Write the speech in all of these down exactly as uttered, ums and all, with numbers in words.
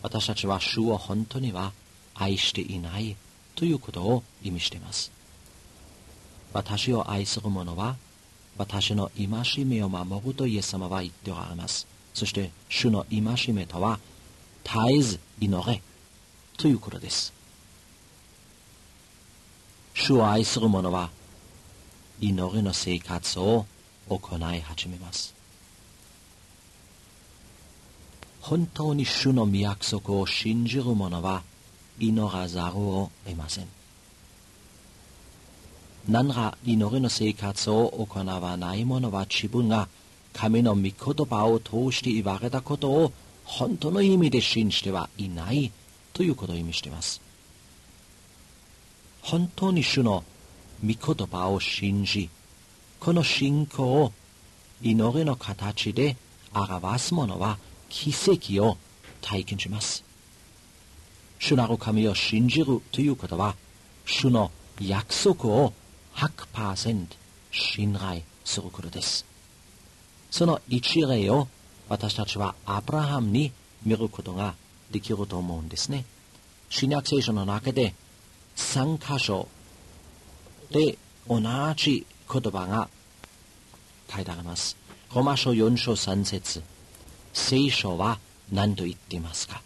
私たちは主を本当には愛していないということを意味しています。私を愛する者は私の戒めを守るとイエス様は言っておられます。そして主の戒めとは絶えず祈れということです。主を愛する者は祈りの生活を行い始めます。本当に主の御約束を信じる者は祈らざるを得ません。何ら祈りの生活を行わない者は自分が神の御言葉を通して言われたことを本当の意味で信じてはいないということを意味しています。本当に主の御言葉を信じ、この信仰を祈りの形で表す者は奇跡を体験します。主なる神を信じるということは、主の約束を ひゃくパーセント 信頼することです。その一例を私たちはアブラハムに見ることができると思うんですね。新約聖書の中でさん箇所で同じ言葉が書いてあります。ローマ書よん章さん節、聖書は何と言っていますか。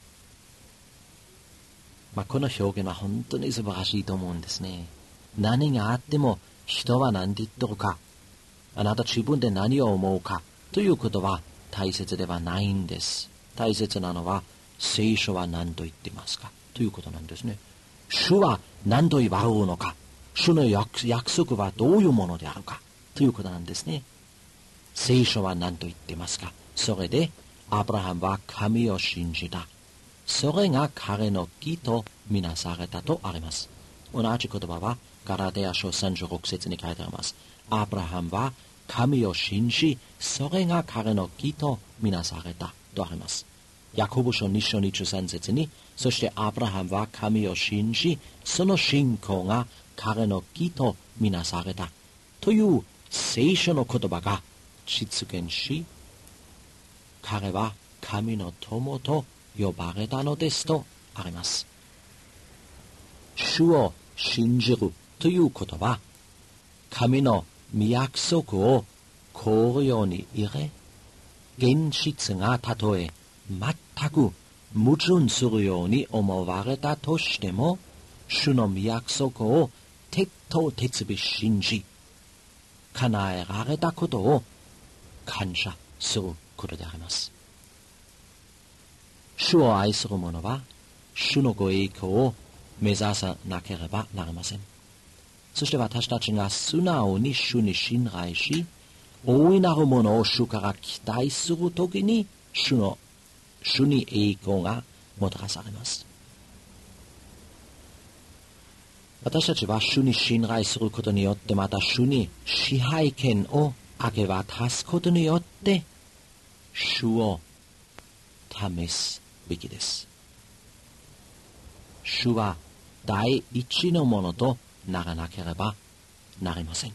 まあ、この表現は本当に素晴らしいと思うんですね。何があっても人は何て言ってるか、あなた自分で何を思うかということは大切ではないんです。大切なのは聖書は何と言っていますかということなんですね。主は何と言われるのか、主の約束はどういうものであるかということなんですね。聖書は何と言っていますか。それでアブラハムは神を信じた。それが彼の義とみなされたとあります。同じ言葉はガラテヤ書さんじゅうろく節に書いてあります。アブラハムは神を信じ、それが彼の義とみなされたとあります。ヤコブ書に章にじゅうさん節に、そしてアブラハムは神を信じ、その信仰が彼の義とみなされたという聖書の言葉が実現し、彼は神の友と呼ばれたのですとあります。主を信じるということは、神の御約束を考慮に入れ、現実がたとえ全く矛盾するように思われたとしても、主の御約束を徹頭徹尾信じ、叶えられたことを感謝することであります。主を愛する者は、主のご栄光を目指さなければなりません。そして私たちが素直に主に信頼し、大いなるものを主から期待するときに、主の、主に栄光がもたらされます。私たちは主に信頼することによって、また主に支配権を明け渡すことによって、主を試すべきです。主は第一のものとならなければなりません。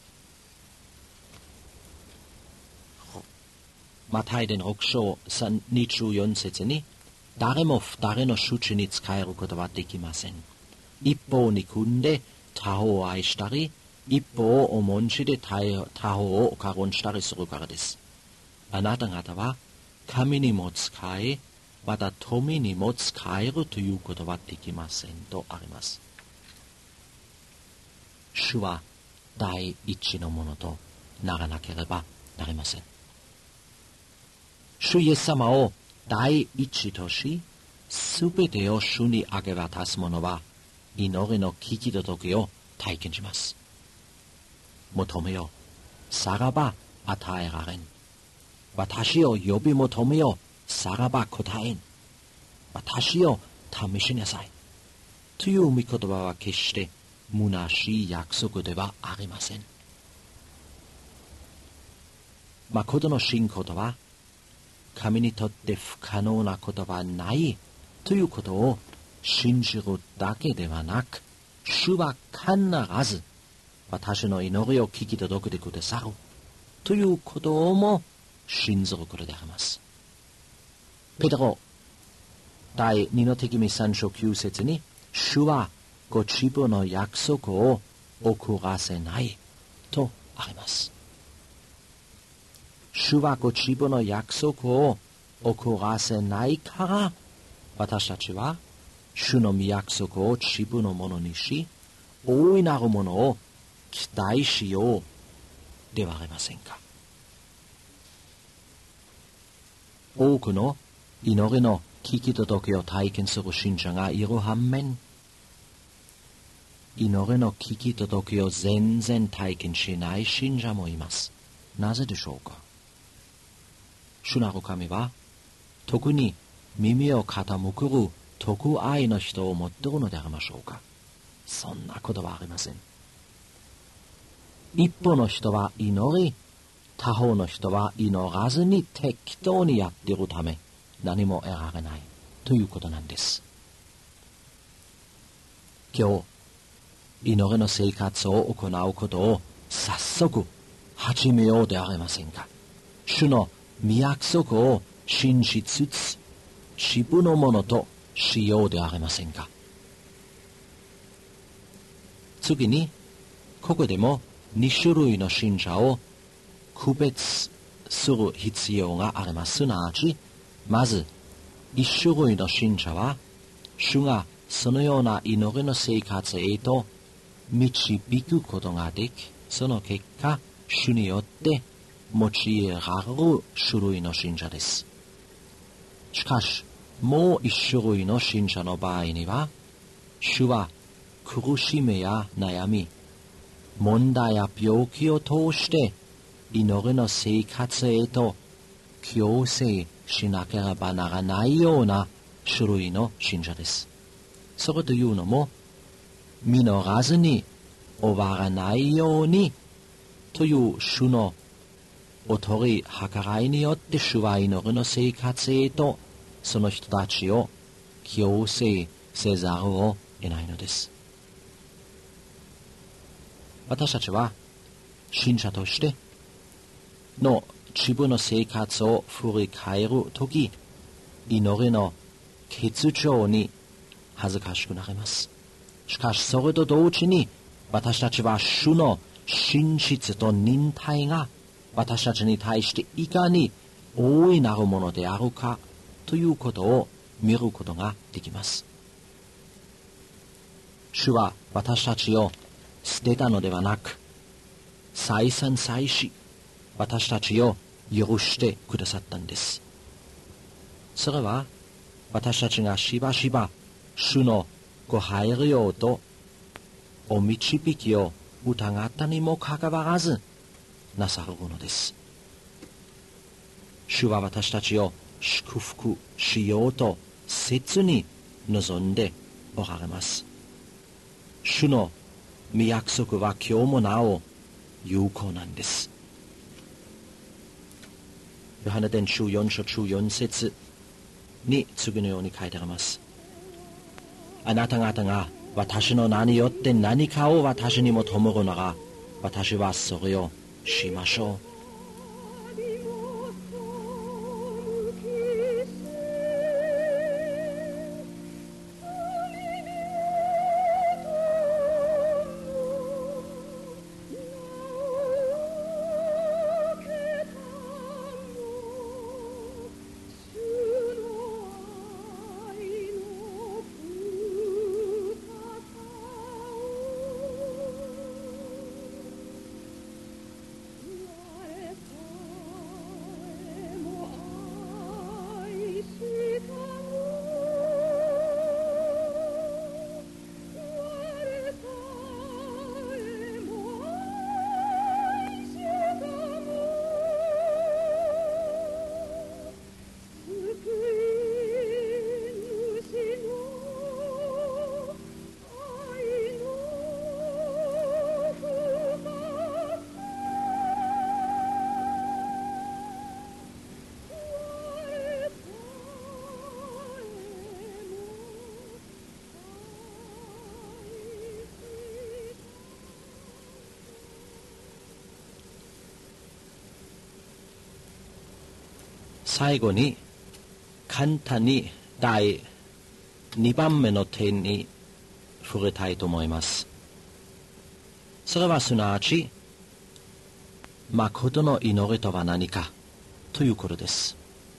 マタイ伝ろく章にじゅうよん節に、誰も二人の主治に仕えることはできません。一方を憎んで他方を愛したり、一方を重んじで他方を軽んしたりするからです。あなた方は神にも仕え、また富にも仕えるということはできませんとあります。主は第一のものとならなければなりません。主イエス様を第一とし、すべてを主に明け渡す者は、祈りの聞き届けを体験します。求めよ、さらば与えられん。私を呼び求めよ、さらば答えん。私を試しなさい。という御言葉は決して虚しい約束ではありません。誠の信仰とは、神にとって不可能なことはないということを信じるだけではなく、主は必ず私の祈りを聞き届けてくださるということをも信ずることであります。ペテロ第二の手紙三章九節に、主はご自分の約束を遅らせないとあります。主はご自分の約束を遅らせないから、私たちは主の御約束を自分のものにし、大いなるものを期待しようではありませんか。多くの祈りの聞き届けを体験する信者がいる反面、祈りの聞き届けを全然体験しない信者もいます。なぜでしょうか。主なる神は、特に耳を傾ける特愛の人を持っているのでありましょうか。そんなことはありません。一方の人は祈り、他方の人は祈らずに適当にやっているため、何も得られないということなんです。今日、祈りの生活を行うことを早速始めようではありませんか。主の御約束を信じつつ、自分のものとしようではありませんか。次に、ここでもに種類の信者を区別する必要があります。すなわち、まず、一種類の信者は、主がそのような祈りの生活へと導くことができ、その結果、主によって用いられる種類の信者です。しかし、もう一種類の信者の場合には、主は苦しみや悩み、問題や病気を通して祈りの生活へと強制しなければならないような種類の信者です。それというのも、見逃ずに終わらないようにという主のお取り計らいによって主は祈りの生活へとその人たちを強制せざるを得ないのです。私たちは信者としての自分の生活を振り返るとき、祈りの欠如に恥ずかしくなります。しかしそれと同時に、私たちは主の真実と忍耐が私たちに対していかに大いなるものであるかということを見ることができます。主は私たちを捨てたのではなく、再三再四私たちを許してくださったんです。それは私たちがしばしば主のご配慮とお導きを疑ったにもかかわらずなさるのです。主は私たちを祝福しようと切に望んでおられます。主の御約束は今日もなお有効なんです。ヨハネ伝書よん章じゅうよん節に次のように書いてあります。あなた方が私の名によって何かを私にも賜るなら、私はそれをしましょう。最後に簡単に第にばんめの点に触れたいと思います。それはすなわち、誠の祈りとは何かということです。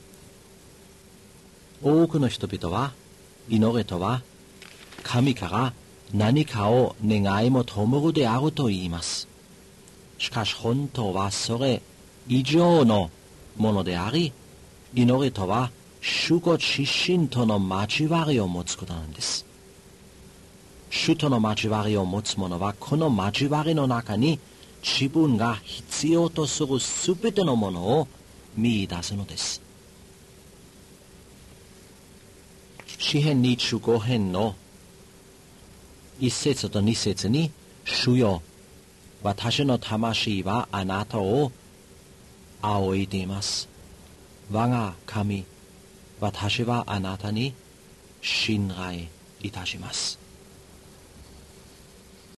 多くの人々は、祈りとは神から何かを願い求めるであると言います。しかし本当はそれ以上のものであり、祈りとは主ご自身との交わりを持つことなんです。主との交わりを持つ者は、この交わりの中に自分が必要とするすべてのものを見出すのです。詩編にじゅうご編の一節と二節に、主よ、私の魂はあなたを仰いでいます。我が神、私はあなたに信頼いたします。